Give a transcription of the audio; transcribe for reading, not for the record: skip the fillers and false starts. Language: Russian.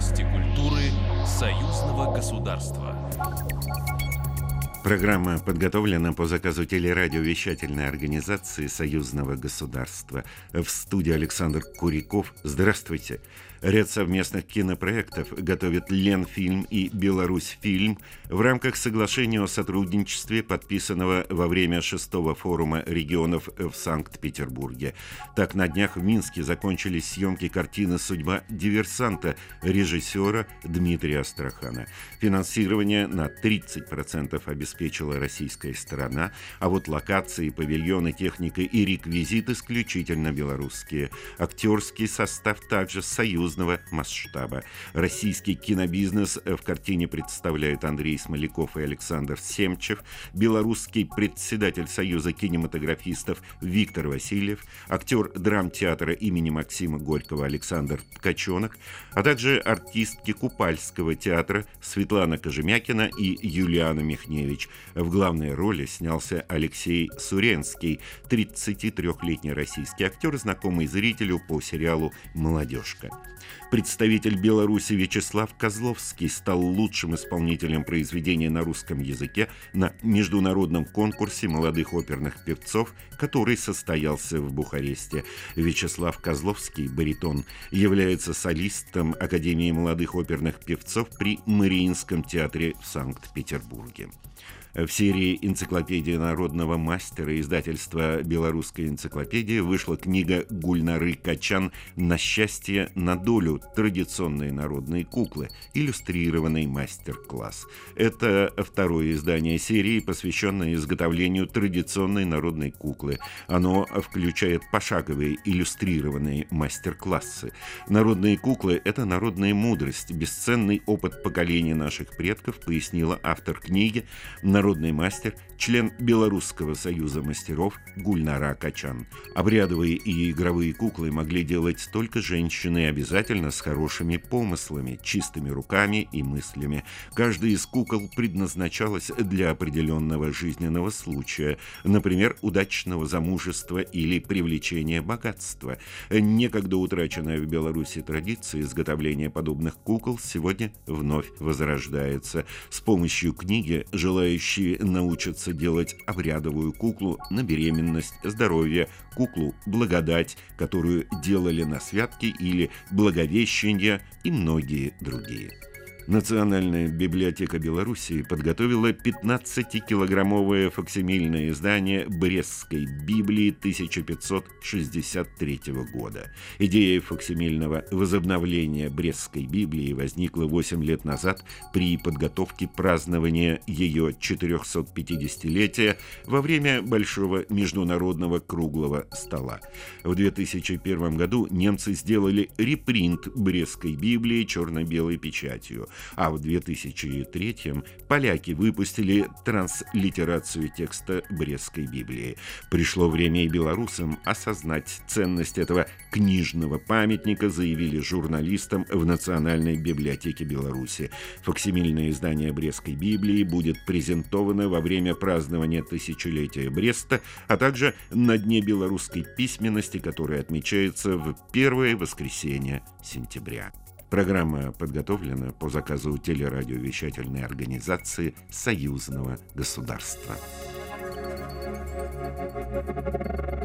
Новости культуры союзного государства. Программа подготовлена по заказу телерадиовещательной организации союзного государства. В студии Александр Куриков. Здравствуйте. Ряд совместных кинопроектов готовят Ленфильм и Беларусьфильм в рамках соглашения о сотрудничестве, подписанного во время 6-го форума регионов в Санкт-Петербурге. Так, на днях в Минске закончились съемки картины «Судьба диверсанта» режиссера Дмитрия Астрахана. Финансирование на 30% обеспечила российская сторона, а вот локации, павильоны, техника и реквизит исключительно белорусские. Актерский состав также союзного масштаба. Российский кинобизнес в картине представляют Андрей Смоляков и Александр Семчев, белорусский председатель Союза кинематографистов Виктор Васильев, актер драмтеатра имени Максима Горького Александр Ткаченок, а также артистки Купальского театра Светлана Кожемякина и Юлиана Михневич. В главной роли снялся Алексей Суренский, 33-летний российский актер, знакомый зрителю по сериалу «Молодежка». Представитель Беларуси Вячеслав Козловский стал лучшим исполнителем произведения на русском языке на международном конкурсе молодых оперных певцов, который состоялся в Бухаресте. Вячеслав Козловский, баритон, является солистом Академии молодых оперных певцов при Мариинском театре в Санкт-Петербурге. В серии «Энциклопедия народного мастера» издательства «Белорусская энциклопедия» вышла книга Гульнары Качан «На счастье, на долю. Традиционные народные куклы. Иллюстрированный мастер-класс». Это второе издание серии, посвященное изготовлению традиционной народной куклы. Оно включает пошаговые иллюстрированные мастер-классы. Народные куклы – это народная мудрость, бесценный опыт поколения наших предков, пояснила автор книги, народный мастер, член Белорусского союза мастеров Гульнара Качан. Обрядовые и игровые куклы могли делать только женщины, обязательно с хорошими помыслами, чистыми руками и мыслями. Каждая из кукол предназначалась для определенного жизненного случая, например, удачного замужества или привлечения богатства. Некогда утраченная в Беларуси традиция изготовления подобных кукол сегодня вновь возрождается. С помощью книги желающие научатся делать обрядовую куклу на беременность, здоровье, куклу «Благодать», которую делали на святки или «Благовещение» и многие другие. Национальная библиотека Белоруссии подготовила 15-килограммовое факсимильное издание Брестской Библии 1563 года. Идея факсимильного возобновления Брестской Библии возникла 8 лет назад при подготовке празднования ее 450-летия во время Большого международного круглого стола. В 2001 году немцы сделали репринт Брестской Библии черно-белой печатью, а в 2003-м поляки выпустили транслитерацию текста Брестской Библии. Пришло время и белорусам осознать ценность этого книжного памятника, заявили журналистам в Национальной библиотеке Беларуси. Факсимильное издание Брестской Библии будет презентовано во время празднования тысячелетия Бреста, а также на Дне белорусской письменности, который отмечается в первое воскресенье сентября. Программа подготовлена по заказу телерадиовещательной организации союзного государства.